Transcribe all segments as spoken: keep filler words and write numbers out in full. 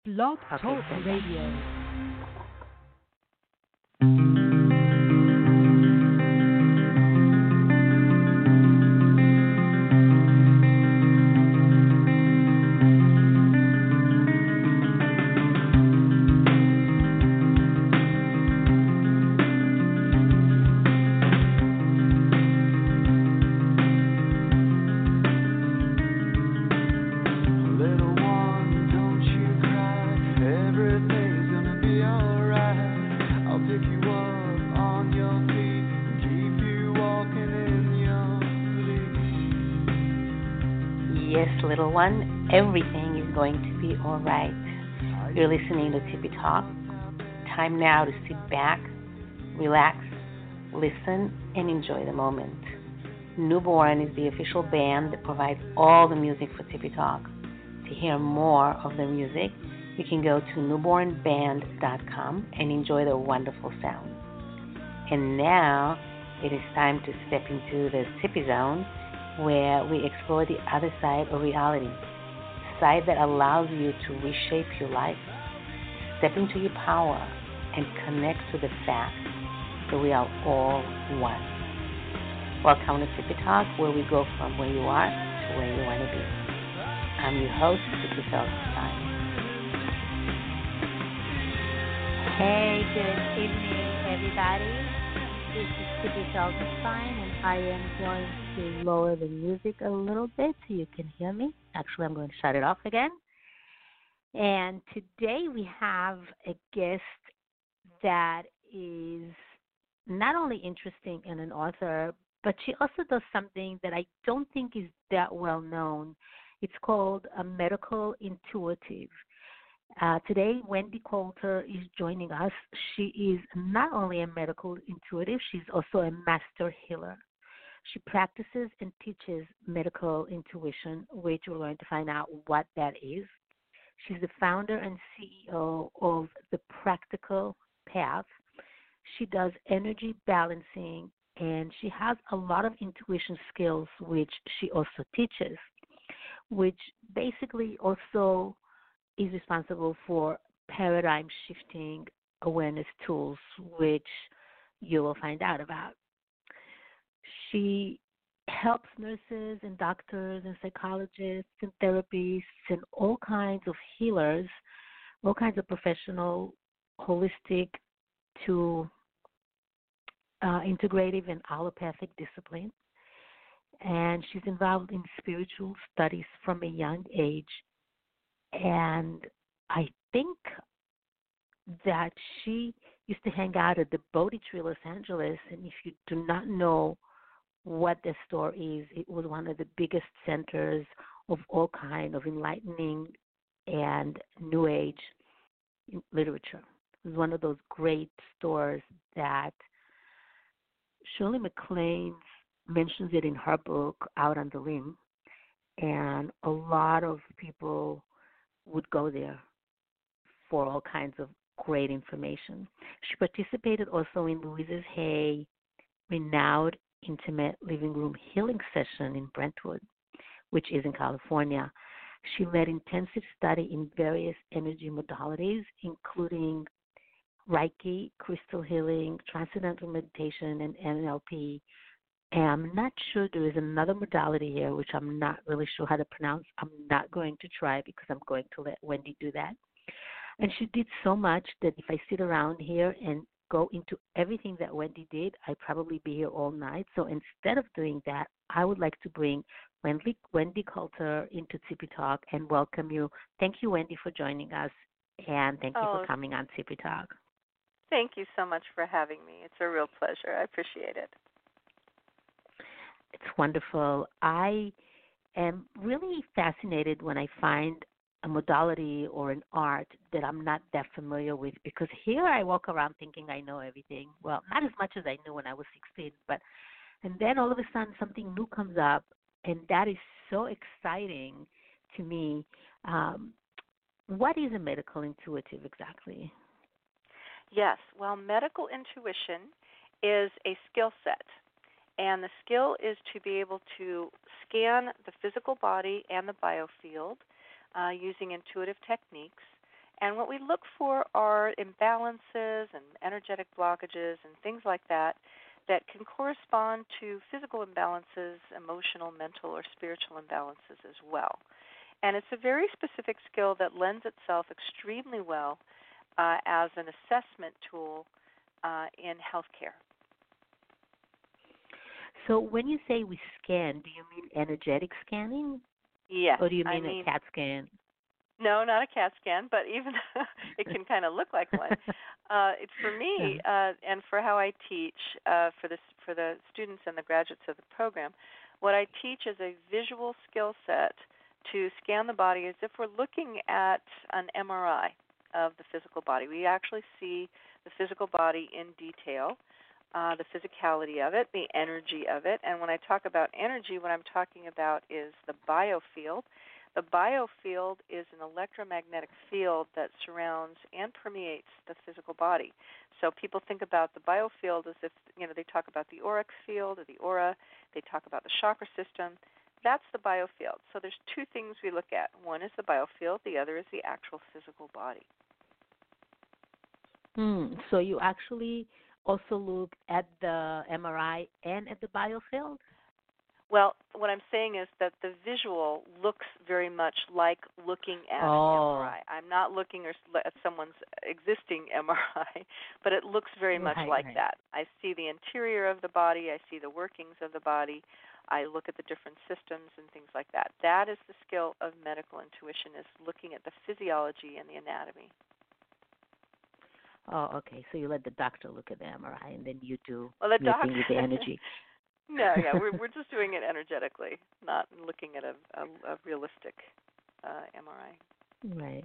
Blog Okay, Talk stand by. Radio. Little one, don't you cry. Everything's gonna be alright. I'll pick you up on your feet and keep you walking in your Yes, little one, everything is going to be all right. You're listening to Tippy Talk. Time now to sit back, relax, listen, and enjoy the moment. Newborn is the official band that provides all the music for Tippy Talk. To hear more of the music, you can go to newborn band dot com and enjoy the wonderful sounds. And now it is time to step into the Tippy Zone, where we explore the other side of reality, the side that allows you to reshape your life, step into your power, and connect to the fact that we are all one. Welcome to Tippy Talk, where we go from where you are to where you want to be. I'm your host, Tippy Feldstein. Hey, good evening, everybody. This is Tippy Felsenstein, and I am going to lower the music a little bit so you can hear me. Actually, I'm going to shut it off again. And today we have a guest that is not only interesting and an author, but she also does something that I don't think is that well known. It's called a medical intuitive. Uh, today, Wendy Coulter is joining us. She is not only a medical intuitive, she's also a master healer. She practices and teaches medical intuition, which we're going to find out what that is. She's the founder and C E O of The Practical Path. She does energy balancing, and she has a lot of intuition skills, which she also teaches, which basically also is responsible for paradigm shifting awareness tools, which you will find out about. She helps nurses and doctors and psychologists and therapists and all kinds of healers, all kinds of professional, holistic to uh, integrative and allopathic discipline. And she's involved in spiritual studies from a young age. And I think that she used to hang out at the Bodhi Tree, Los Angeles. And if you do not know what the store is, it was one of the biggest centers of all kind of enlightening and New Age literature. It was one of those great stores that Shirley MacLaine mentions it in her book, Out on the Limb. And a lot of people would go there for all kinds of great information. She participated also in Louise Hay renowned intimate living room healing session in Brentwood, which is in California. She led intensive study in various energy modalities, including Reiki, crystal healing, transcendental meditation, and N L P. And I'm not sure there is another modality here, which I'm not really sure how to pronounce. I'm not going to try because I'm going to let Wendy do that. And she did so much that if I sit around here and go into everything that Wendy did, I'd probably be here all night. So instead of doing that, I would like to bring Wendy, Wendy Coulter into Tippy Talk and welcome you. Thank you, Wendy, for joining us, and thank you Oh, for coming on Tippy Talk. thank you so much for having me. It's a real pleasure. I appreciate it. It's wonderful. I am really fascinated when I find a modality or an art that I'm not that familiar with, because here I walk around thinking I know everything. Well, not as much as I knew when I was sixteen, but and then all of a sudden something new comes up, and that is so exciting to me. Um, what is a medical intuitive exactly? Yes, well, medical intuition is a skill set, and the skill is to be able to scan the physical body and the biofield uh, using intuitive techniques And what we look for are imbalances and energetic blockages and things like that that can correspond to physical imbalances, emotional, mental, or spiritual imbalances as well. And it's a very specific skill that lends itself extremely well uh, as an assessment tool uh, in healthcare. So when you say we scan, do you mean energetic scanning? Yes. Or do you mean I mean, a CAT scan? No, not a CAT scan, but even it can kind of look like one. Uh, it's for me, uh, and for how I teach uh, for the for the students and the graduates of the program. What I teach is a visual skill set to scan the body as if we're looking at an M R I of the physical body. We actually see the physical body in detail, uh, the physicality of it, the energy of it. And when I talk about energy, what I'm talking about is the biofield. The biofield is an electromagnetic field that surrounds and permeates the physical body. So people think about the biofield as if, you know, they talk about the auric field or the aura. They talk about the chakra system. That's the biofield. So there's two things we look at. One is the biofield. The other is the actual physical body. Hmm. So you actually also look at the M R I and at the biofield? Well, what I'm saying is that the visual looks very much like looking at oh. an M R I. I'm not looking at someone's existing M R I, but it looks very much right, like right. that. I see the interior of the body. I see the workings of the body. I look at the different systems and things like that. That is the skill of medical intuition, is looking at the physiology and the anatomy. Oh, okay. So you let the doctor look at the M R I, and then you do well, the your doc- thing with the energy. No, yeah, we're we're just doing it energetically, not looking at a, a, a realistic uh, M R I. Right.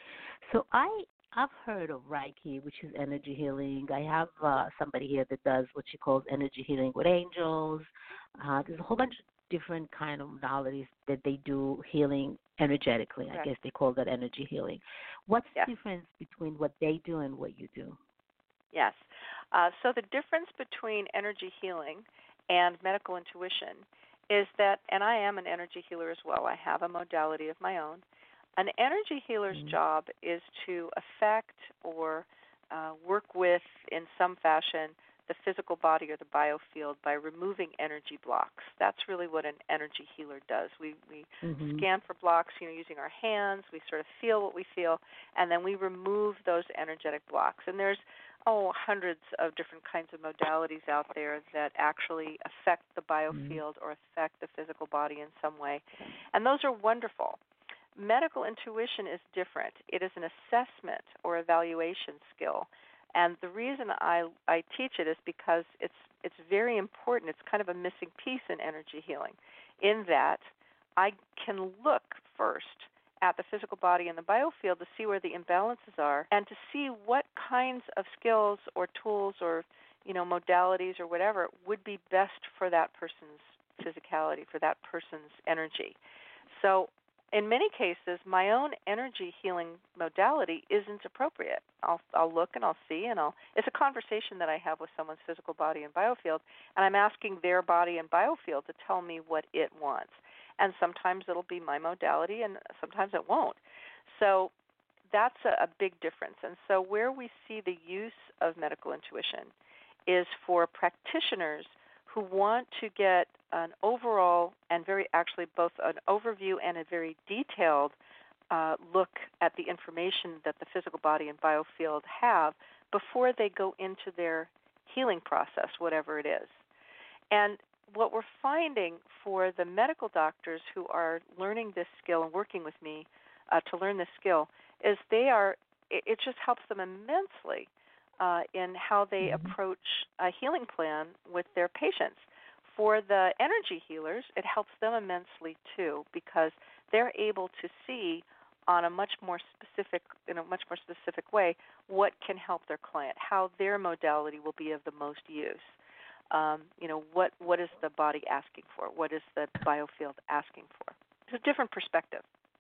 So I I've heard of Reiki, which is energy healing. I have uh, somebody here that does what she calls energy healing with angels. Uh, there's a whole bunch of different kind of modalities that they do healing energetically. Correct. I guess they call that energy healing. What's Yes. the difference between what they do and what you do? Yes. Uh, so the difference between energy healing and medical intuition is that, and I am an energy healer as well. I have a modality of my own. An energy healer's Mm-hmm. job is to affect or uh, work with, in some fashion, the physical body or the biofield by removing energy blocks. That's really what an energy healer does. We we Mm-hmm. scan for blocks, you know, using our hands. We sort of feel what we feel, and then we remove those energetic blocks. And there's oh hundreds of different kinds of modalities out there that actually affect the biofield or affect the physical body in some way, and those are wonderful. Medical intuition is different. It is an assessment or evaluation skill. And the reason I, I teach it is because it's it's very important. It's kind of a missing piece in energy healing, in that I can look first at the physical body and the biofield to see where the imbalances are, and to see what kinds of skills or tools or, you know, modalities or whatever would be best for that person's physicality, for that person's energy. So in many cases, my own energy healing modality isn't appropriate. I'll I'll look and I'll see, and I'll. It's a conversation that I have with someone's physical body and biofield, and I'm asking their body and biofield to tell me what it wants. And sometimes it'll be my modality, and sometimes it won't. So that's a, a big difference. And so where we see the use of medical intuition is for practitioners who want to get an overall and very actually both an overview and a very detailed uh, look at the information that the physical body and biofield have before they go into their healing process, whatever it is. And what we're finding for the medical doctors who are learning this skill and working with me uh, to learn this skill is they are, it, it just helps them immensely Uh, in how they Mm-hmm. approach a healing plan with their patients. For the energy healers, it helps them immensely too, because they're able to see on a much more specific, in a much more specific way, what can help their client, how their modality will be of the most use. Um, you know, what what is the body asking for? What is the biofield asking for? It's a different perspective.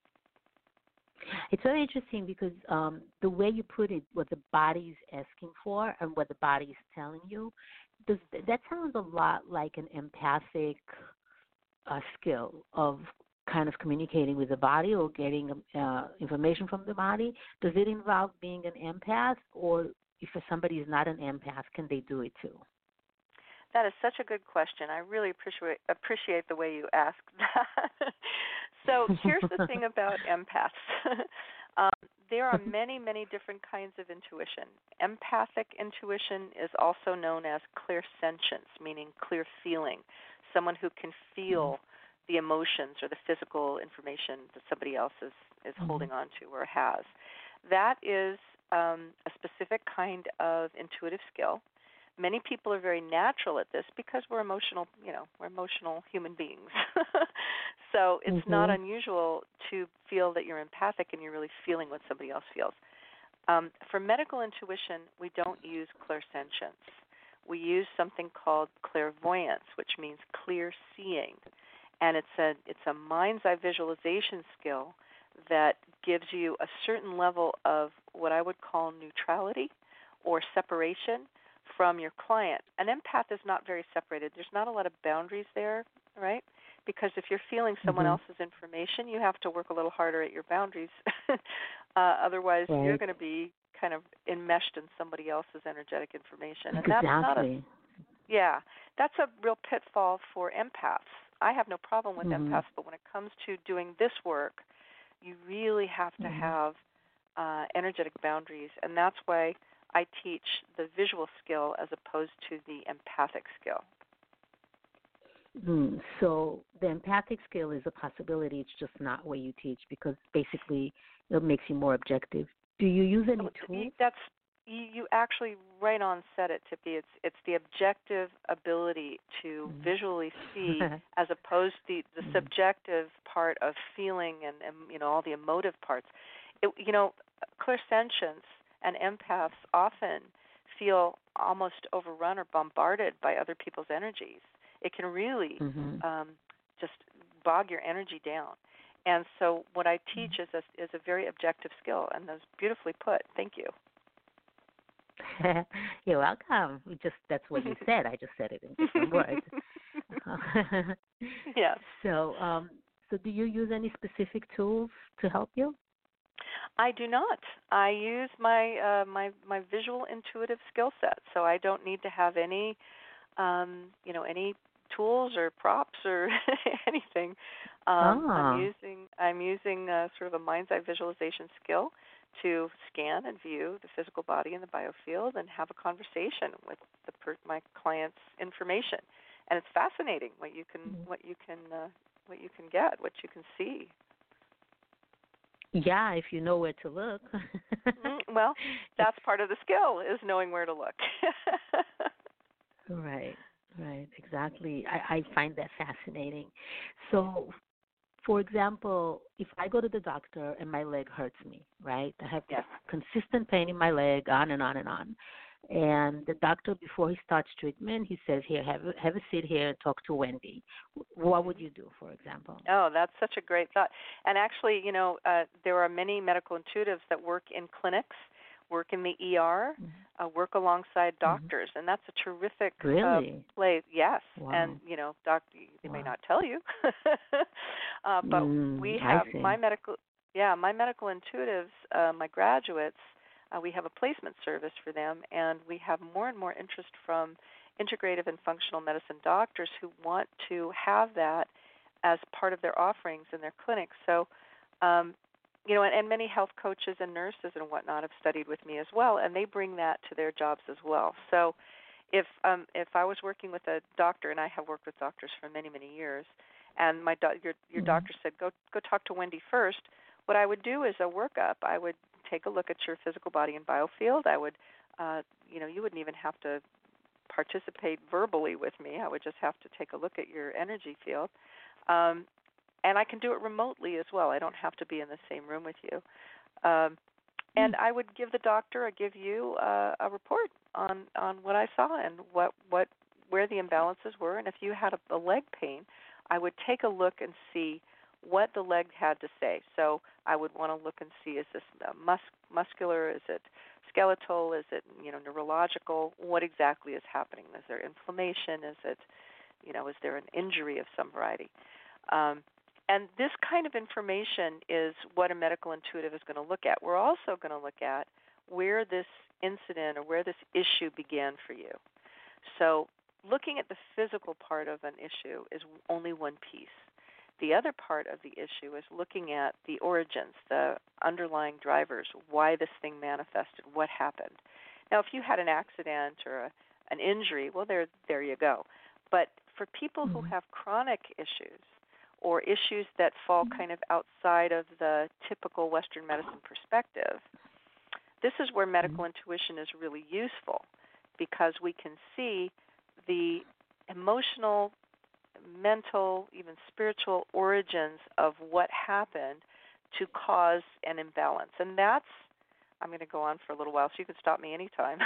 It's very interesting because um, the way you put it, what the body is asking for and what the body is telling you, does, that sounds a lot like an empathic uh, skill of kind of communicating with the body or getting uh, information from the body? Does it involve being an empath, or if somebody is not an empath, can they do it too? That is such a good question. I really appreciate appreciate the way you asked that. So here's the thing about empaths. um, there are many, many different kinds of intuition. Empathic intuition is also known as clairsentience, meaning clear feeling, someone who can feel the emotions or the physical information that somebody else is, is mm-hmm. holding on to or has. That is um, a specific kind of intuitive skill. Many people are very natural at this because we're emotional, you know, we're emotional human beings. So it's mm-hmm. not unusual to feel that you're empathic and you're really feeling what somebody else feels. Um, for medical intuition, we don't use clairsentience. We use something called clairvoyance, which means clear seeing. And it's a it's a mind's eye visualization skill that gives you a certain level of what I would call neutrality or separation from your client. An empath is not very separated. There's not a lot of boundaries there, right? Because if you're feeling someone mm-hmm. else's information, you have to work a little harder at your boundaries. uh, otherwise, right. you're going to be kind of enmeshed in somebody else's energetic information. And exactly. that's not a, yeah, that's a real pitfall for empaths. I have no problem with mm-hmm. empaths, but when it comes to doing this work, you really have to mm-hmm. have uh, energetic boundaries, and that's why I teach the visual skill as opposed to the empathic skill. Mm, so the empathic skill is a possibility. It's just not what you teach because basically it makes you more objective. Do you use any tools? That's you, you actually right on said it, Tippy. It's it's the objective ability to mm. visually see as opposed to the, the mm. subjective part of feeling and, and you know all the emotive parts. It, you know, clairsentience and empaths often feel almost overrun or bombarded by other people's energies. It can really mm-hmm. um, just bog your energy down. And so what I teach is a, is a very objective skill, and that's beautifully put. Thank you. You're welcome. We just that's what you said. I just said it in different words. Yeah. So, um, so do you use any specific tools to help you? I do not. I use my uh, my my visual intuitive skill set, so I don't need to have any, um, you know, any tools or props or anything. Um, ah. I'm using I'm using uh, sort of a mind's eye visualization skill to scan and view the physical body in the biofield and have a conversation with the per- my client's information, and it's fascinating what you can mm-hmm. what you can uh, what you can get, what you can see. Yeah, if you know where to look. mm, well, that's part of the skill is knowing where to look. Right, right, exactly. I, I find that fascinating. So, for example, if I go to the doctor and my leg hurts me, right? I have yes. consistent pain in my leg, on and on and on. And the doctor, before he starts treatment, he says, here, have a, have a seat here and talk to Wendy. What would you do, for example? Oh, that's such a great thought. And actually, you know, uh, there are many medical intuitives that work in clinics, work in the E R, mm-hmm. uh, work alongside doctors, mm-hmm. and that's a terrific really? uh, place. Yes, wow. and, you know, doc, they wow. may not tell you, uh, but mm, we have I see. my medical, yeah, my medical intuitives, uh, my graduates, Uh, we have a placement service for them, and we have more and more interest from integrative and functional medicine doctors who want to have that as part of their offerings in their clinics. So, um, you know, and, and many health coaches and nurses and whatnot have studied with me as well, and they bring that to their jobs as well. So if um, if I was working with a doctor, and I have worked with doctors for many, many years, and my do- your, your mm-hmm. doctor said, go go talk to Wendy first, what I would do is a workup. I would take a look at your physical body and biofield. I would, uh, you know, you wouldn't even have to participate verbally with me. I would just have to take a look at your energy field. Um, and I can do it remotely as well. I don't have to be in the same room with you. Um, and I would give the doctor, I give you uh, a report on, on what I saw and what, what where the imbalances were. And if you had a, a leg pain, I would take a look and see what the leg had to say. So I would want to look and see, is this uh, mus- muscular, is it skeletal, is it, you know, neurological, what exactly is happening? Is there inflammation? Is it, you know, is there an injury of some variety? Um, And this kind of information is what a medical intuitive is going to look at. We're also going to look at where this incident or where this issue began for you. So looking at the physical part of an issue is only one piece. The other part of the issue is looking at the origins, the underlying drivers, why this thing manifested, what happened. Now, if you had an accident or a, an injury, well, there, there you go. But for people mm-hmm. who have chronic issues or issues that fall mm-hmm. kind of outside of the typical Western medicine perspective, this is where medical mm-hmm. intuition is really useful, because we can see the emotional, mental, even spiritual origins of what happened to cause an imbalance. And that's, I'm going to go on for a little while, so you can stop me anytime.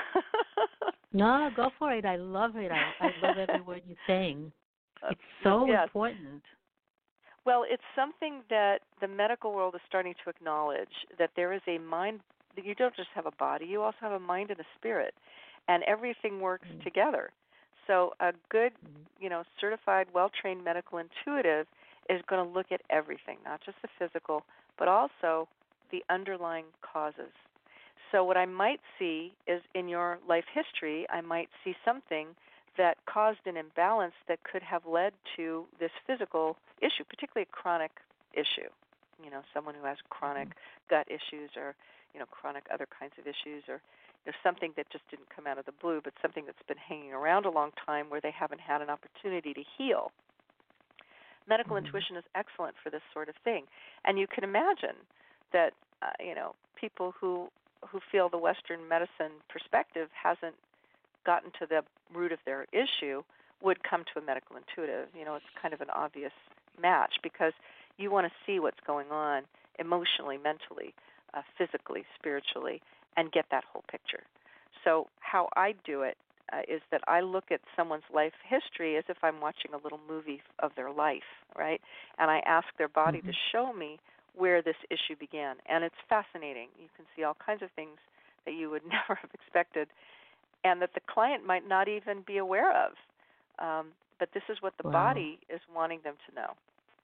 No, go for it. I love it. I, I love every word you're saying. It's so yes. important. Well, it's something that the medical world is starting to acknowledge, that there is a mind, that you don't just have a body, you also have a mind and a spirit, and everything works mm-hmm. together. So a good, you know, certified, well-trained medical intuitive is going to look at everything, not just the physical, but also the underlying causes. So what I might see is in your life history, I might see something that caused an imbalance that could have led to this physical issue, particularly a chronic issue. You know, someone who has chronic mm-hmm. gut issues, or, you know, chronic other kinds of issues, or there's something that just didn't come out of the blue, but something that's been hanging around a long time where they haven't had an opportunity to heal. Medical mm-hmm. intuition is excellent for this sort of thing. And you can imagine that, uh, you know, people who who feel the Western medicine perspective hasn't gotten to the root of their issue would come to a medical intuitive. You know, it's kind of an obvious match, because you want to see what's going on emotionally, mentally, uh, physically, spiritually, and get that whole picture. So how I do it uh, is that I look at someone's life history as if I'm watching a little movie of their life, right? And I ask their body mm-hmm. to show me where this issue began. And it's fascinating. You can see all kinds of things that you would never have expected, and that the client might not even be aware of. Um, but this is what the wow. body is wanting them to know.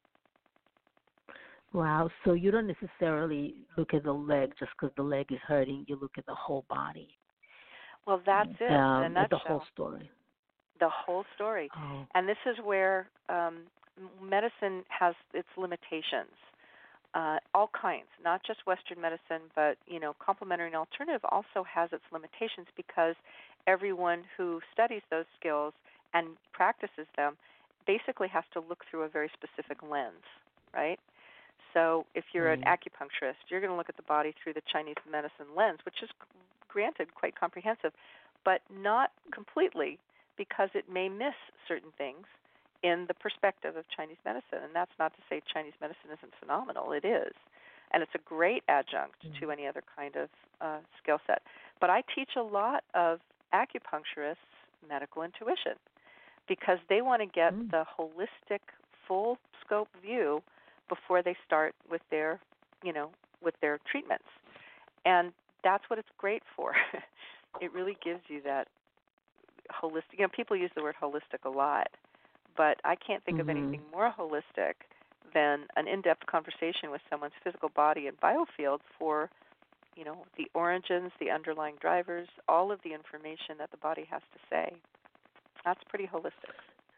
Wow. So you don't necessarily look at the leg just because the leg is hurting. You look at the whole body. Well, that's it. Um, in a nutshell. The whole story. The whole story. Oh. And this is where um, medicine has its limitations. Uh, all kinds, not just Western medicine, but, you know, complementary and alternative also has its limitations, because everyone who studies those skills and practices them basically has to look through a very specific lens, right? So if you're right. an acupuncturist, you're going to look at the body through the Chinese medicine lens, which is, granted, quite comprehensive, but not completely, because it may miss certain things in the perspective of Chinese medicine. And that's not to say Chinese medicine isn't phenomenal. It is. And it's a great adjunct mm-hmm. to any other kind of uh, skill set. But I teach a lot of acupuncturists medical intuition, because they want to get mm-hmm. the holistic, full scope view before they start with their, you know, with their treatments. And that's what it's great for. It really gives you that holistic, you know, people use the word holistic a lot, but I can't think mm-hmm. of anything more holistic than an in-depth conversation with someone's physical body and biofield for, you know, the origins, the underlying drivers, all of the information that the body has to say. That's pretty holistic.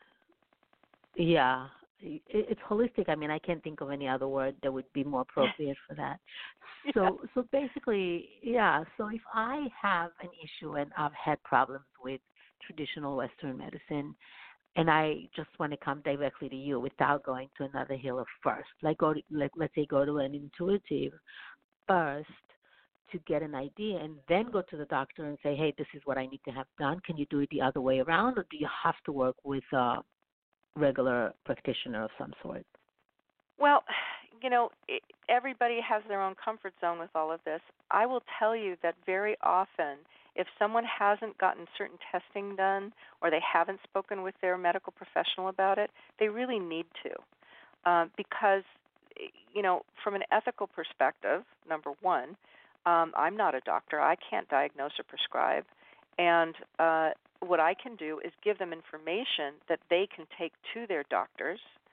Yeah, it's holistic. I mean, I can't think of any other word that would be more appropriate for that. So, yeah. so basically, yeah. So if I have an issue and I've had problems with traditional Western medicine, and I just want to come directly to you without going to another healer first, like go to, like let's say go to an intuitive first to get an idea, and then go to the doctor and say, hey, this is what I need to have done. Can you do it the other way around, or do you have to work with a regular practitioner of some sort? Well, you know, it, everybody has their own comfort zone with all of this. I will tell you that very often, if someone hasn't gotten certain testing done or they haven't spoken with their medical professional about it, they really need to. Uh, because, you know, from an ethical perspective, number one, um, I'm not a doctor. I can't diagnose or prescribe. And uh, what I can do is give them information that they can take to their doctors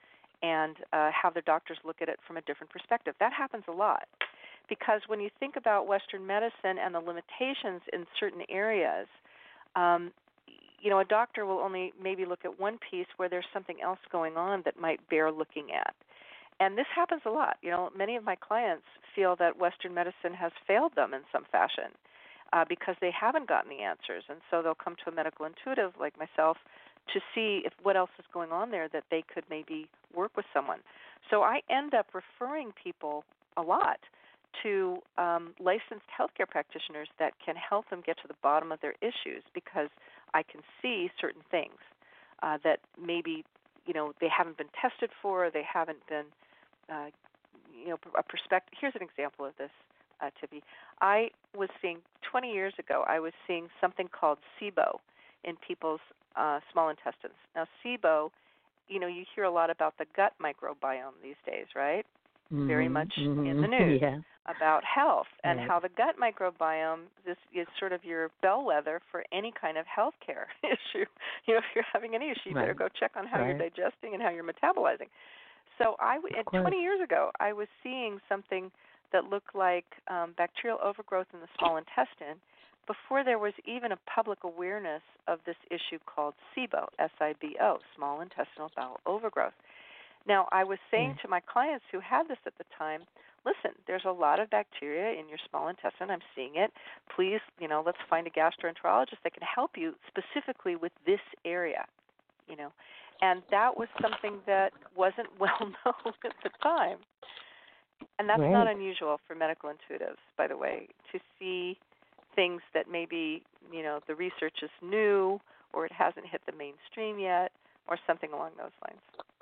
and uh, have their doctors look at it from a different perspective. That happens a lot because when you think about Western medicine and the limitations in certain areas, um, you know, a doctor will only maybe look at one piece where there's something else going on that might bear looking at. And this happens a lot. You know, many of my clients feel that Western medicine has failed them in some fashion uh, because they haven't gotten the answers. And so they'll come to a medical intuitive like myself to see if what else is going on there that they could maybe work with someone. So I end up referring people a lot to um, licensed healthcare practitioners that can help them get to the bottom of their issues because I can see certain things uh, that maybe, you know, they haven't been tested for, or they haven't been, uh, you know, a perspective. Here's an example of this, uh, Tippy. I was seeing, twenty years ago, I was seeing something called SIBO in people's uh, small intestines. Now, SIBO, you know, you hear a lot about the gut microbiome these days, right? Mm-hmm, Very much mm-hmm, in the news yeah. about health and right. how the gut microbiome this is sort of your bellwether for any kind of health care issue. You know, if you're having any issue, you right. better go check on how right. you're digesting and how you're metabolizing. So I, twenty years ago, I was seeing something that looked like um, bacterial overgrowth in the small intestine before there was even a public awareness of this issue called SIBO, S I B O, small intestinal bowel overgrowth. Now, I was saying yeah. to my clients who had this at the time, listen, there's a lot of bacteria in your small intestine. I'm seeing it. Please, you know, let's find a gastroenterologist that can help you specifically with this area, you know. And that was something that wasn't well known at the time. And that's right. not unusual for medical intuitives, by the way, to see things that maybe, you know, the research is new or it hasn't hit the mainstream yet or something along those lines.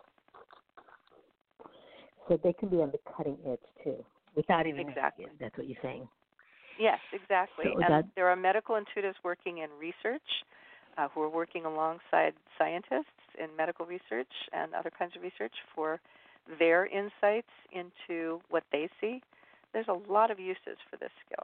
So they can be on the cutting edge, too, without even exactly. asking. That's what you're saying. Yes, exactly. So and that, there are medical intuitives working in research uh, who are working alongside scientists in medical research and other kinds of research for their insights into what they see. There's a lot of uses for this skill.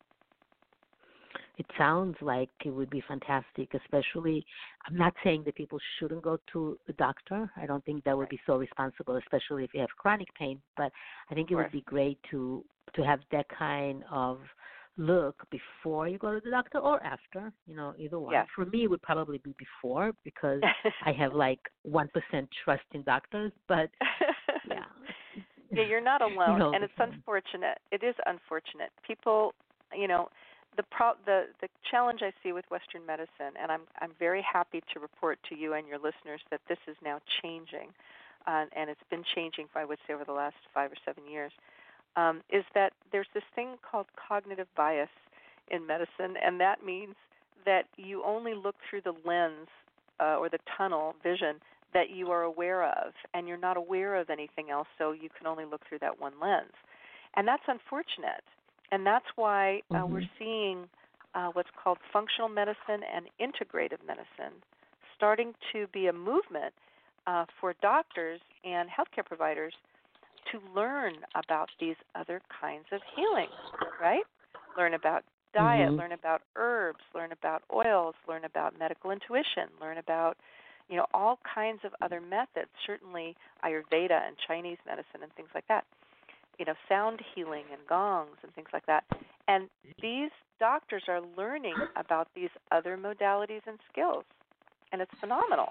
It sounds like it would be fantastic, especially, I'm not saying that people shouldn't go to a doctor. I don't think that would be so responsible, especially if you have chronic pain. But I think it would be great to to have that kind of look before you go to the doctor or after, you know, either one. Yes. For me, it would probably be before because I have like one percent trust in doctors. But, yeah. Yeah, you're not alone, you know, and it's unfortunate. It is unfortunate. People, you know, The, pro- the the challenge I see with Western medicine, and I'm I'm very happy to report to you and your listeners that this is now changing, uh, and it's been changing, I would say, over the last five or seven years, um, is that there's this thing called cognitive bias in medicine, and that means that you only look through the lens uh, or the tunnel vision that you are aware of, and you're not aware of anything else, so you can only look through that one lens. And that's unfortunate. And that's why uh, mm-hmm. we're seeing uh, what's called functional medicine and integrative medicine starting to be a movement uh, for doctors and healthcare providers to learn about these other kinds of healing, right? Learn about diet, mm-hmm. learn about herbs, learn about oils, learn about medical intuition, learn about, you know, all kinds of other methods, certainly Ayurveda and Chinese medicine and things like that. You know, sound healing and gongs and things like that. And these doctors are learning about these other modalities and skills, and it's phenomenal.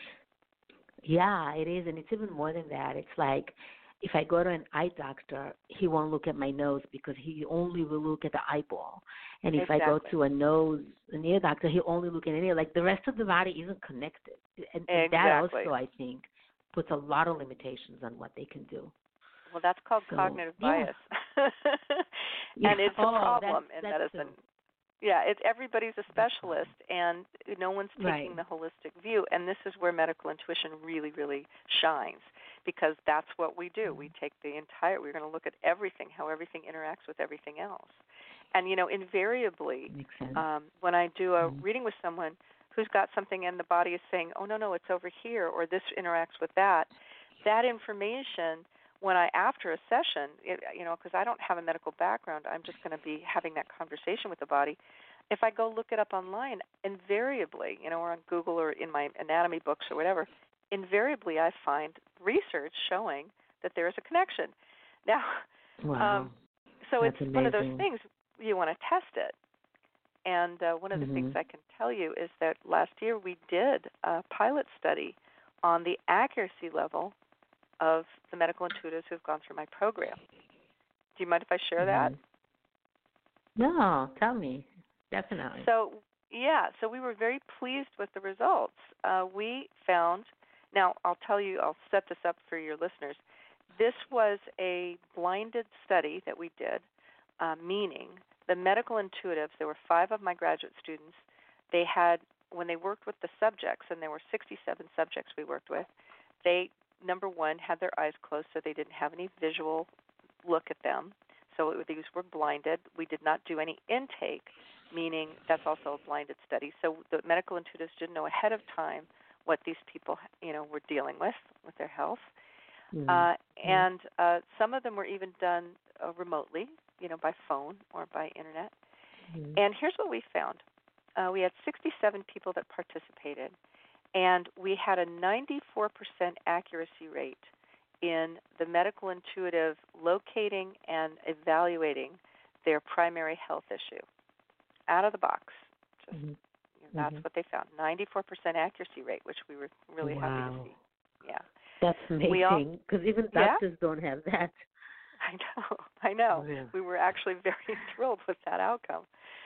Yeah, it is, and it's even more than that. It's like if I go to an eye doctor, he won't look at my nose because he only will look at the eyeball. And if exactly. I go to a nose, an ear doctor, he'll only look at an ear. Like the rest of the body isn't connected. And, exactly. and that also, I think, puts a lot of limitations on what they can do. Well, that's called so, cognitive yeah. bias. yeah. And it's oh, a problem that's, in that's medicine. True. Yeah, it's everybody's a specialist, and no one's taking right. the holistic view. And this is where medical intuition really, really shines, because that's what we do. We take the entire, we're going to look at everything, how everything interacts with everything else. And, you know, invariably, um, when I do a mm-hmm. reading with someone who's got something and the body is saying, oh, no, no, it's over here, or this interacts with that, that information, when I, after a session, it, you know, because I don't have a medical background, I'm just going to be having that conversation with the body. If I go look it up online, invariably, you know, or on Google or in my anatomy books or whatever, invariably I find research showing that there is a connection. Now, Wow. um, so That's it's one of those amazing. things you want to test it. And uh, one of the Mhm. things I can tell you is that last year we did a pilot study on the accuracy level of the medical intuitives who have gone through my program. Do you mind if I share that? Mhm. No, tell me. Definitely. So, yeah, so we were very pleased with the results. Uh, we found, now I'll tell you, I'll set this up for your listeners. This was a blinded study that we did, uh, meaning the medical intuitives, there were five of my graduate students, they had, when they worked with the subjects, and there were sixty-seven subjects we worked with, they, number one, had their eyes closed so they didn't have any visual look at them. So it, these were blinded. We did not do any intake, meaning that's also a blinded study. So the medical intuitives didn't know ahead of time what these people, you know, were dealing with, with their health. Mhm. Uh, and uh, some of them were even done uh, remotely, you know, by phone or by internet. Mhm. And here's what we found. Uh, we had sixty-seven people that participated, and we had a ninety-four percent accuracy rate in the medical intuitive locating and evaluating their primary health issue out of the box. Just, Mhm. you know, that's Mhm. what they found, ninety-four percent accuracy rate, which we were really happy to Wow. see. Yeah. That's We all- amazing. Because even Yeah? doctors don't have that. I know, I know. Yeah. We were actually very thrilled with that outcome.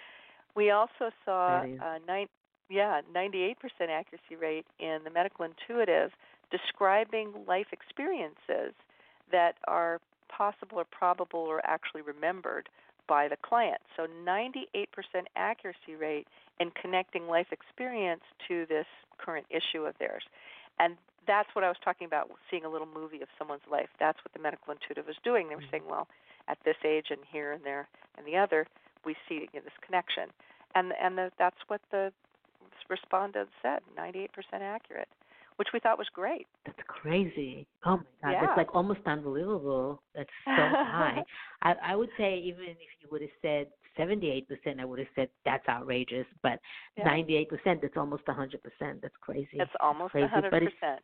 We also saw That is- uh, nine, yeah, ninety-eight percent accuracy rate in the medical intuitive describing life experiences that are possible or probable or actually remembered by the client. So ninety-eight percent accuracy rate in connecting life experience to this current issue of theirs. And that's what I was talking about, seeing a little movie of someone's life. That's what the medical intuitive was doing. They were saying, well, at this age and here and there and the other, we see you know, this connection. And and the, that's what the respondents said, ninety-eight percent accurate, which we thought was great. That's crazy. Oh my God, Yeah. that's like almost unbelievable. That's so high. I, I would say even if you would have said seventy-eight percent, I would have said that's outrageous. But Yeah. ninety-eight percent, that's almost one hundred percent. That's crazy. It's almost crazy, one hundred percent.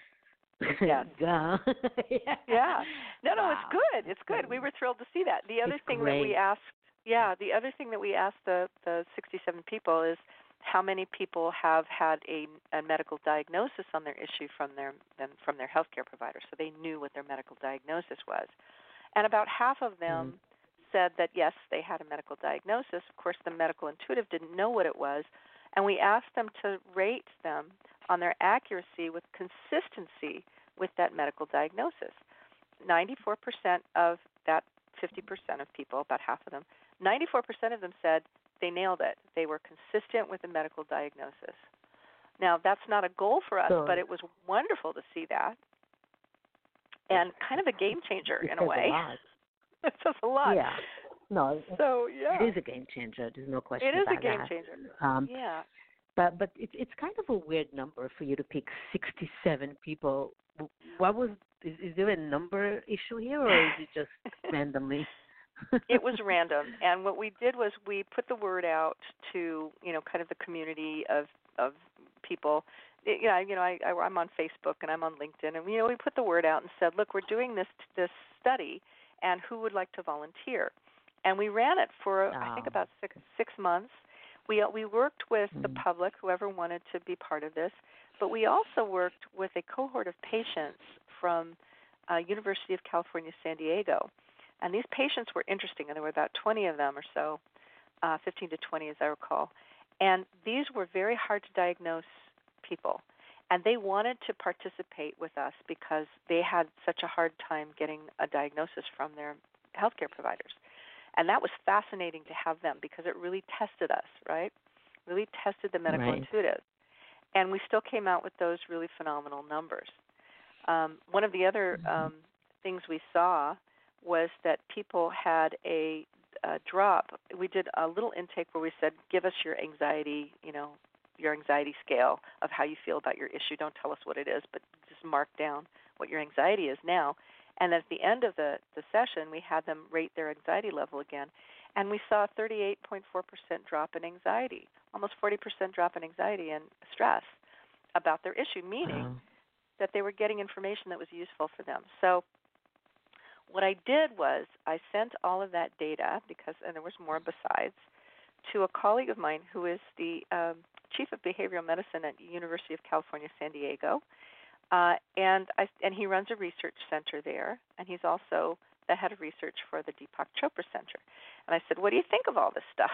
Yes. yeah. Yeah. No, no, Wow. it's good. It's good. We were thrilled to see that. The other It's thing great. that we asked, yeah, the other thing that we asked the, the sixty-seven people is how many people have had a, a medical diagnosis on their issue from their from their healthcare provider, so they knew what their medical diagnosis was. And about half of them Mm. said that, yes, they had a medical diagnosis. Of course, the medical intuitive didn't know what it was, and we asked them to rate them on their accuracy with consistency with that medical diagnosis. ninety-four percent of that fifty percent of people, about half of them, ninety-four percent of them said they nailed it. They were consistent with the medical diagnosis. Now, that's not a goal for us, So- but it was wonderful to see that, and kind of a game changer It in a says way. A lot. It says a lot. Yeah. No, it- So, yeah. it is a game changer. There's no question It is a about game that. changer. Um, Yeah. But but it's it's kind of a weird number for you to pick sixty-seven people. What was is, is there a number issue here, or is it just randomly? It was random, and what we did was we put the word out to you know kind of the community of of people. It, you know, you know, I, I I'm on Facebook and I'm on LinkedIn, and you know we put the word out and said, look, we're doing this this study, and who would like to volunteer? And we ran it for I think Oh. about six six months. We we worked with the Mhm. public, whoever wanted to be part of this, but we also worked with a cohort of patients from uh, University of California, San Diego. And these patients were interesting, and there were about twenty of them or so, uh, fifteen to twenty as I recall. And these were very hard to diagnose people. And they wanted to participate with us because they had such a hard time getting a diagnosis from their healthcare providers. And that was fascinating to have them because it really tested us, right? Really tested the medical Right. intuitive. And we still came out with those really phenomenal numbers. Um, one of the other um, things we saw was that people had a, a drop. We did a little intake where we said, give us your anxiety, you know, your anxiety scale of how you feel about your issue. Don't tell us what it is, but just mark down what your anxiety is now. And at the end of the, the session, we had them rate their anxiety level again. And we saw a thirty-eight point four percent drop in anxiety, almost forty percent drop in anxiety and stress about their issue, meaning Wow. that they were getting information that was useful for them. So what I did was I sent all of that data, because, and there was more besides, to a colleague of mine who is the um, chief of behavioral medicine at University of California, San Diego, uh, and I, and he runs a research center there, and he's also the head of research for the Deepak Chopra Center. And I said, what do you think of all this stuff?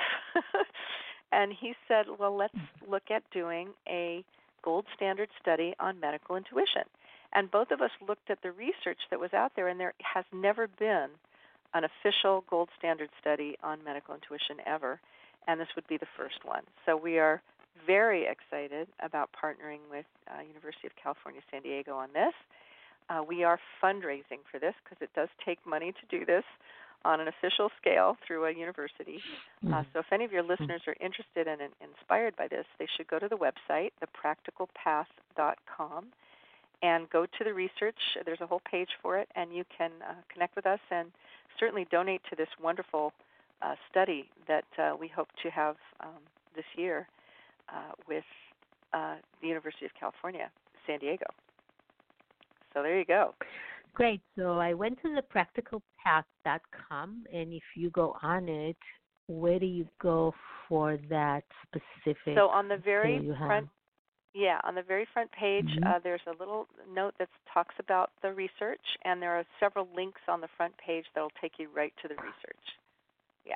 And he said, well, let's look at doing a gold standard study on medical intuition. And both of us looked at the research that was out there, and there has never been an official gold standard study on medical intuition ever, and this would be the first one. So we are very excited about partnering with uh, University of California, San Diego on this. Uh, we are fundraising for this because it does take money to do this on an official scale through a university. Uh, so if any of your listeners are interested and, and inspired by this, they should go to the website, the practical path dot com, and go to the research. There's a whole page for it, and you can uh, connect with us and certainly donate to this wonderful uh, study that uh, we hope to have um, this year uh, with uh, the University of California, San Diego. So there you go. Great. So I went to the practical path dot com, and if you go on it, where do you go for that specific? So on the very you front, have? yeah, on the very front page, Mm-hmm. uh, there's a little note that talks about the research, and there are several links on the front page that will take you right to the research. Yeah.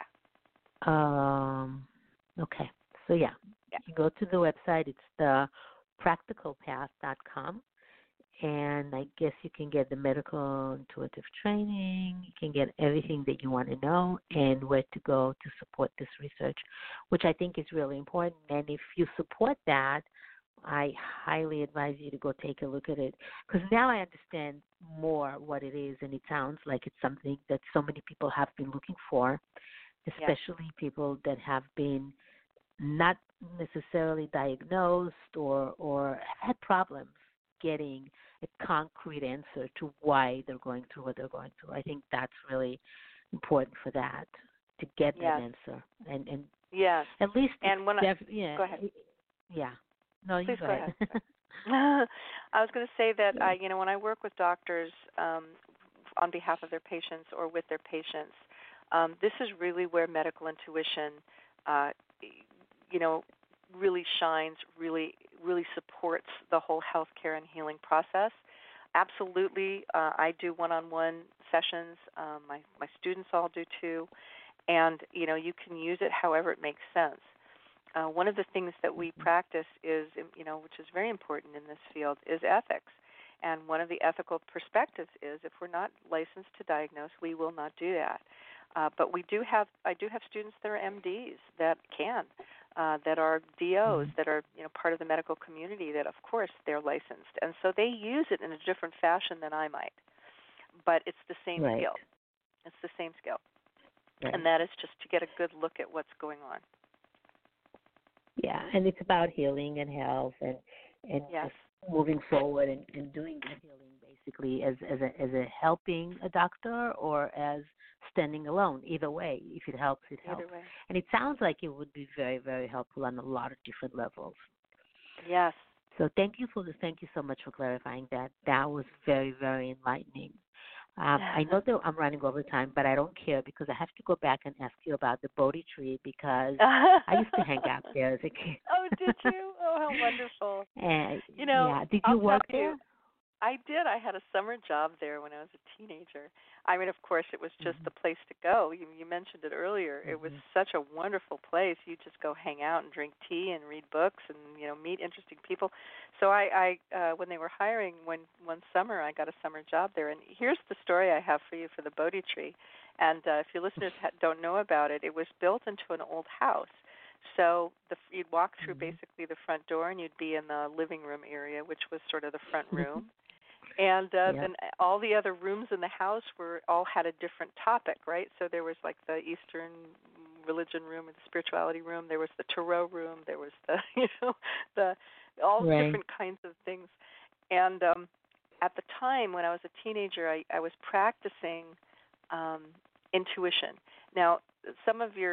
Um. Okay. So yeah, Yeah. you go to the website. It's the practical path dot com. And I guess you can get the medical intuitive training. You can get everything that you want to know and where to go to support this research, which I think is really important. And if you support that, I highly advise you to go take a look at it, because now I understand more what it is, and it sounds like it's something that so many people have been looking for, especially yeah. people that have been not necessarily diagnosed or, or have had problems getting a concrete answer to why they're going through what they're going through. I think that's really important for that, to get yes. that answer. And, and yes. at least, and when def- I, yeah, go ahead. Yeah. No, you Please go, go ahead. ahead. I was going to say that, I, you know, when I work with doctors um, on behalf of their patients or with their patients, um, this is really where medical intuition, uh, you know, really shines, really really supports the whole healthcare and healing process. Absolutely, uh, I do one-on-one sessions. Um, my my students all do too, and you know you can use it however it makes sense. Uh, one of the things that we practice is, you know, which is very important in this field, is ethics. And one of the ethical perspectives is, if we're not licensed to diagnose, we will not do that. Uh, but we do have, I do have students that are M Ds that can. Uh, that are D Os, that are you know part of the medical community, that of course they're licensed, and so they use it in a different fashion than I might. But it's the same right. skill. It's the same skill, right. and that is just to get a good look at what's going on. Yeah, and it's about healing and health, and and yes. just moving forward and, and doing the healing basically as as a as a helping a doctor or as standing alone. Either way, if it helps, it helps. Either way. And it sounds like it would be very, very helpful on a lot of different levels. Yes. So thank you for this. Thank you so much for clarifying that. That was very, very enlightening. Um, I know that I'm running over time, but I don't care because I have to go back and ask you about the Bodhi tree because I used to hang out there as a kid. Oh, did you? Oh, how wonderful. And, you know, yeah. Did I'll you work tell there? You, I did. I had a summer job there when I was a teenager. I mean, of course, it was just mm-hmm. the place to go. You, you mentioned it earlier. Mm-hmm. It was such a wonderful place. You just go hang out and drink tea and read books and you know meet interesting people. So I, I uh, when they were hiring one one summer, I got a summer job there. And here's the story I have for you for the Bodhi tree. And uh, if your listeners ha- don't know about it, it was built into an old house. So the, you'd walk through mm-hmm. basically the front door, and you'd be in the living room area, which was sort of the front room. And uh, yep. then all the other rooms in the house were all had a different topic, right? So there was like the Eastern religion room, or the spirituality room. There was the tarot room. There was the, you know, the all right. different kinds of things. And um, at the time when I was a teenager, I, I was practicing um, intuition. Now, some of your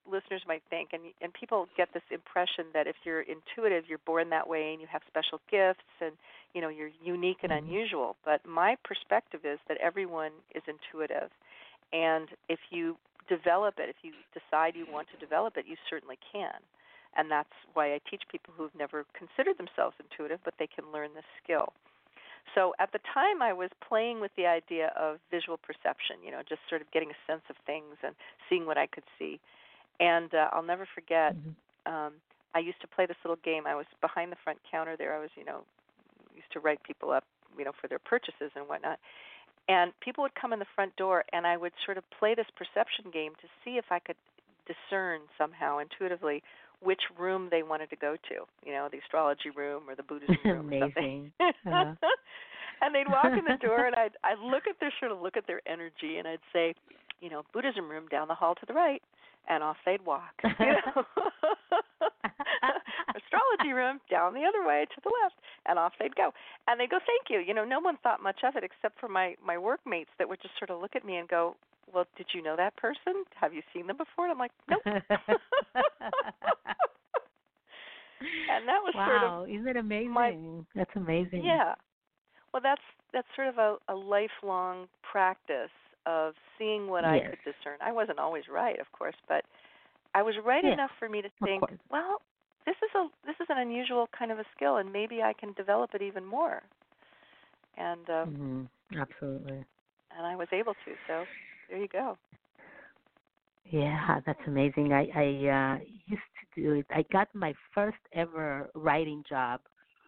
listeners might think, and and people get this impression that if you're intuitive, you're born that way and you have special gifts and, you know, you're unique and Mm-hmm. unusual. But my perspective is that everyone is intuitive. And if you develop it, if you decide you want to develop it, you certainly can. And that's why I teach people who've never considered themselves intuitive, but they can learn this skill. So at the time, I was playing with the idea of visual perception, you know, just sort of getting a sense of things and seeing what I could see. And uh, I'll never forget, Mm-hmm. um, I used to play this little game. I was behind the front counter there. I was, you know, used to write people up, you know, for their purchases and whatnot. And people would come in the front door, and I would sort of play this perception game to see if I could discern somehow intuitively which room they wanted to go to, you know, the astrology room or the Buddhism room or something. Amazing. Uh-huh. And they'd walk in the door, and I'd, I'd look at their sort of look at their energy, and I'd say, you know, Buddhism room down the hall to the right, and off they'd walk. You know? Astrology room down the other way to the left, and off they'd go. And they'd go, thank you. You know, no one thought much of it except for my, my workmates that would just sort of look at me and go, well, did you know that person? Have you seen them before? And I'm like, nope. And that was wow, sort of isn't it amazing? my, That's amazing. yeah. Well, that's that's sort of a, a lifelong practice of seeing what Yes. I could discern. I wasn't always right, of course, but I was right Yeah, enough for me to of think, course. well, this is a this is an unusual kind of a skill, and maybe I can develop it even more. And um, Mm-hmm. Absolutely. and I was able to. So there you go. Yeah, that's amazing. I I uh, used to do it. I got my first ever writing job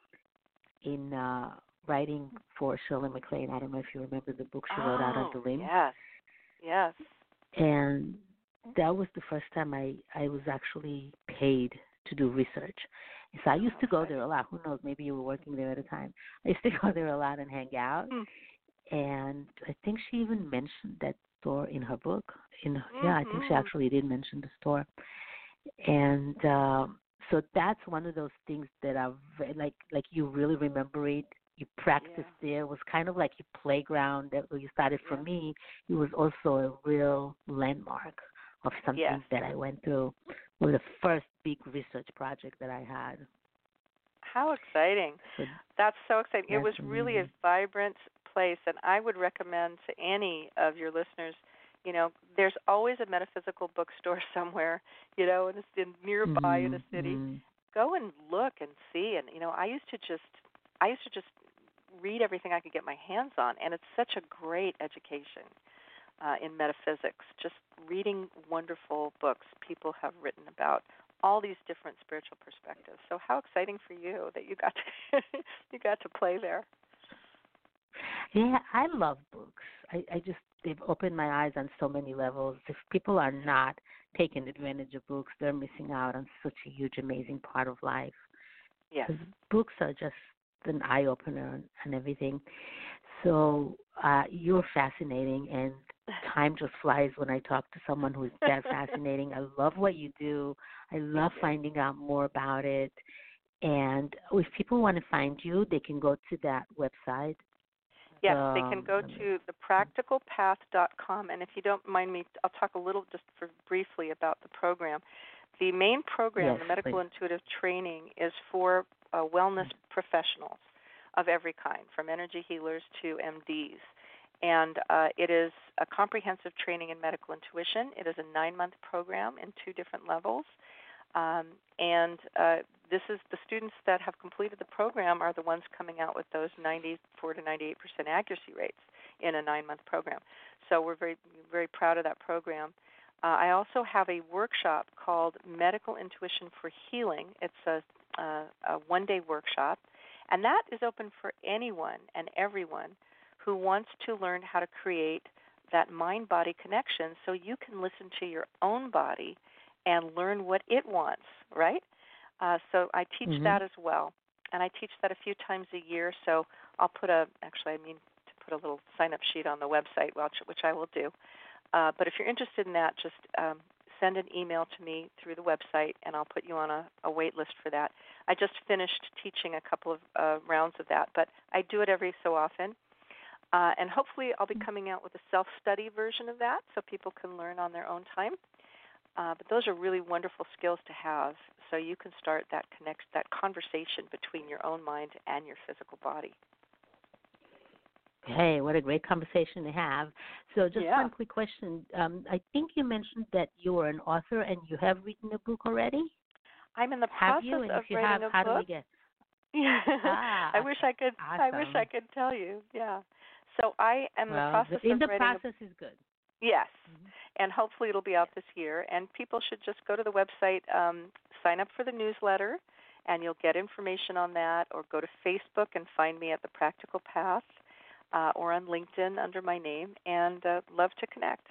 in uh, writing for Shirley MacLaine. I don't know if you remember the book she wrote out on Oh, the limb. yes, yes. And that was the first time I, I was actually paid to do research. So I used to go there a lot. Who knows, maybe you were working there at the time. I used to go there a lot and hang out. Hmm. And I think she even mentioned that store in her book. In Yeah, I think she Mhm. actually did mention the store. And um, so that's one of those things that are ve- like like you really remember it. You practice Yeah. there. It was kind of like your playground that you started. For Yeah. me, it was also a real landmark of something Yes. that I went through. It was the first big research project that I had. How exciting. So That's so exciting. It that's was really a amazing. vibrant place, and I would recommend to any of your listeners, you know, there's always a metaphysical bookstore somewhere, you know, and it's in nearby in a Mm-hmm. city. Mm-hmm. Go and look and see. And, you know, I used to just, I used to just read everything I could get my hands on, and it's such a great education uh, in metaphysics, just reading wonderful books people have written about all these different spiritual perspectives. So how exciting for you that you got to you got to play there. Yeah, I love books. I, I just they've opened my eyes on so many levels. If people are not taking advantage of books, they're missing out on such a huge, amazing part of life. Yes. Because books are just an eye opener and, and everything. So uh, you're fascinating, and time just flies when I talk to someone who's that fascinating. I love what you do. I love finding out more about it. And if people want to find you, they can go to that website. Yes, Um, they can go let me- to the practical path dot com, and if you don't mind me, I'll talk a little just for briefly about the program. The main program, Yes, the Medical please. Intuitive Training, is for uh, wellness professionals of every kind, from energy healers to M Ds. And uh, it is a comprehensive training in medical intuition. It is a nine-month program in two different levels. Um, and uh, this is the students that have completed the program are the ones coming out with those ninety-four to ninety-eight percent accuracy rates in a nine-month program. So we're very, very proud of that program. Uh, I also have a workshop called Medical Intuition for Healing. It's a, a, a one-day workshop, and that is open for anyone and everyone who wants to learn how to create that mind-body connection so you can listen to your own body and learn what it wants, right? Uh, so I teach Mhm. that as well, and I teach that a few times a year. So I'll put a, actually I mean to put a little sign-up sheet on the website, which, which I will do. Uh, but if you're interested in that, just um, send an email to me through the website, and I'll put you on a, a wait list for that. I just finished teaching a couple of uh, rounds of that, but I do it every so often. Uh, and hopefully I'll be coming out with a self-study version of that so people can learn on their own time. Uh, but those are really wonderful skills to have, so you can start that connect that conversation between your own mind and your physical body. Hey, what a great conversation to have. So just Yeah. one quick question. Um, I think you mentioned that you are an author and you have written a book already? I'm in the Have process you? And of if you writing have, a how book. do we get? Ah, I wish I could. awesome. I wish I could tell you. Yeah. So I am well, in the process in of the writing. process a, is good. Yes, mm-hmm. and hopefully it'll be out this year. And people should just go to the website, um, sign up for the newsletter, and you'll get information on that. Or go to Facebook and find me at The Practical Path, uh, or on LinkedIn under my name. And uh, love to connect.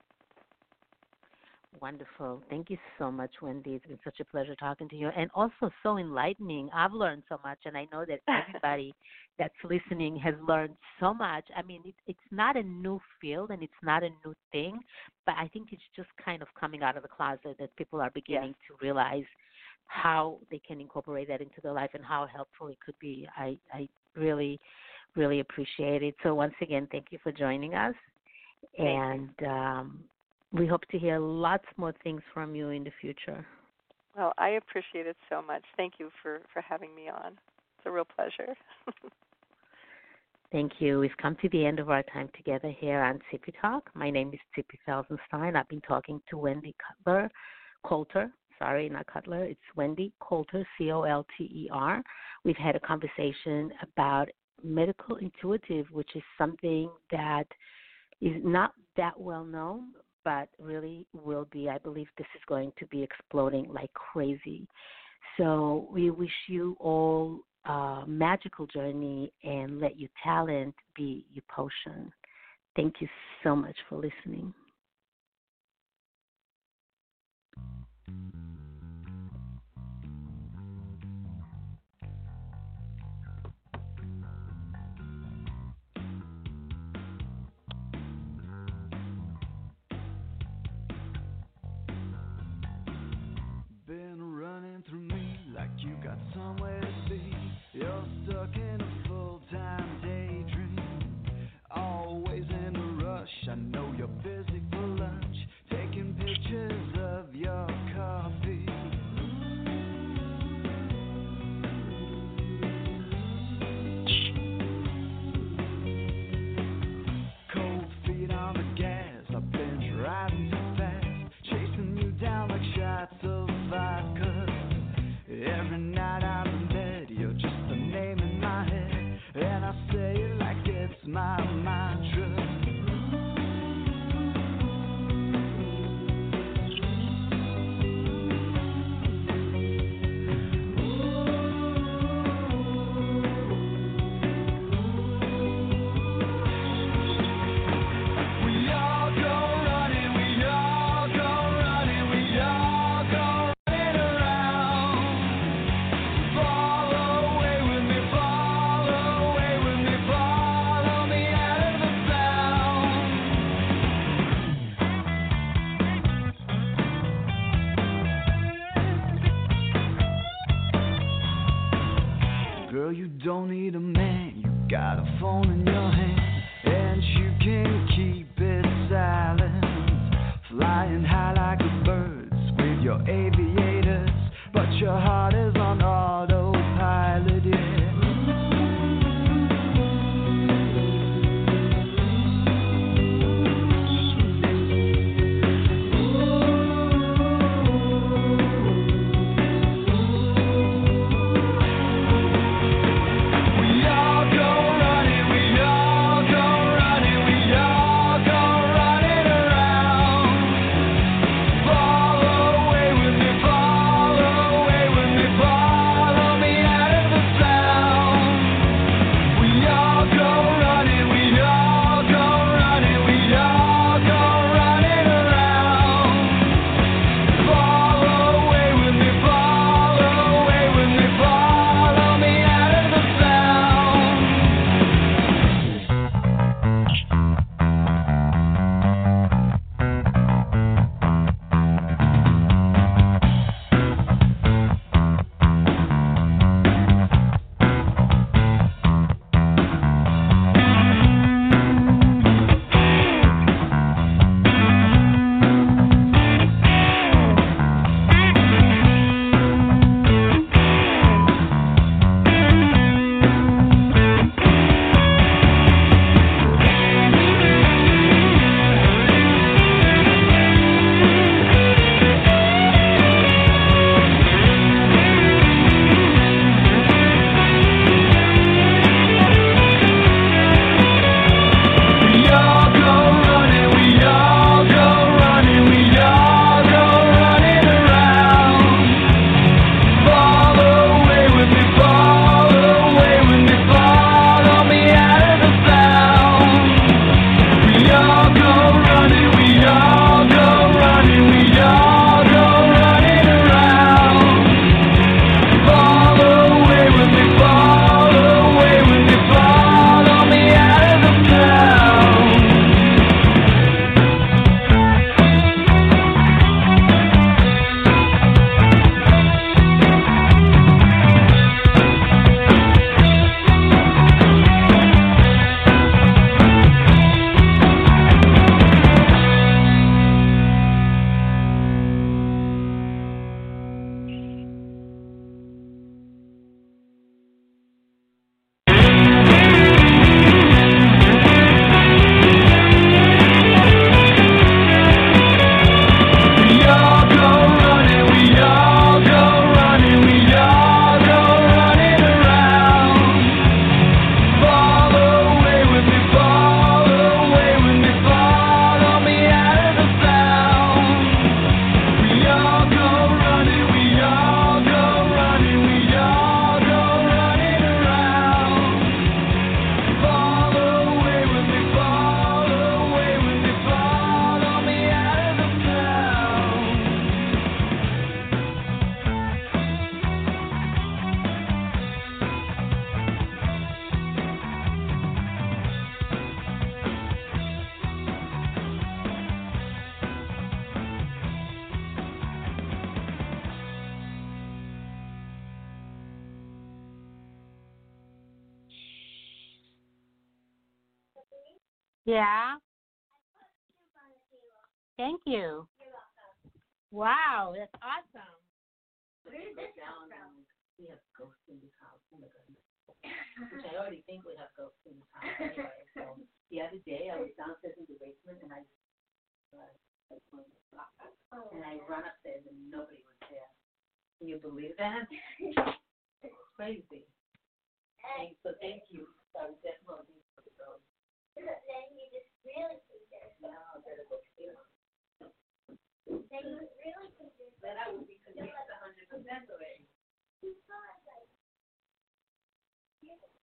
Wonderful. Thank you so much, Wendy. It's been such a pleasure talking to you, and also so enlightening. I've learned so much, and I know that everybody that's listening has learned so much. I mean, it, it's not a new field, and it's not a new thing, but I think it's just kind of coming out of the closet that people are beginning yes. to realize how they can incorporate that into their life and how helpful it could be. I, I really, really appreciate it. So once again, thank you for joining us, Thank and um, we hope to hear lots more things from you in the future. Well, I appreciate it so much. Thank you for, for having me on. It's a real pleasure. Thank you. We've come to the end of our time together here on Tippy Talk. My name is Tippy Felsenstein. I've been talking to Wendy Cutler, Coulter. Sorry, not Cutler. It's Wendy Coulter, C O L T E R. We've had a conversation about medical intuitive, which is something that is not that well known, but really will be. I believe this is going to be exploding like crazy. So we wish you all a magical journey and let your talent be your potion. Thank you so much for listening. Been running through me like you got somewhere to be. You're stuck in a full-time daydream, always in a rush. I know you're busy for lunch, taking pictures of your coffee. Cold feet on the gas, I've been driving too fast, chasing you down like shots of vodka. Every night I'm in bed, you're just a name in my head, and I say it like it's my mantra. Girl, you don't need a man, you got a phone in your hand, and you can keep it silent. Flying high like a bird with your aviators, but your heart is on autopilot, yeah. Follow away with me. Yeah. Thank you. Wow, that's awesome. Where did this come from? We have ghosts in this house. Oh my goodness. Which I already think we have ghosts in this house anyway. So the other day I was downstairs in the basement and I uh, and I run upstairs and nobody was there. Can you believe that? It's crazy. And so thank you. I was definitely for the ghosts. Then you just really think there's Now I better go see them. Then you really think there's Then I would be convinced a hundred percent already. because like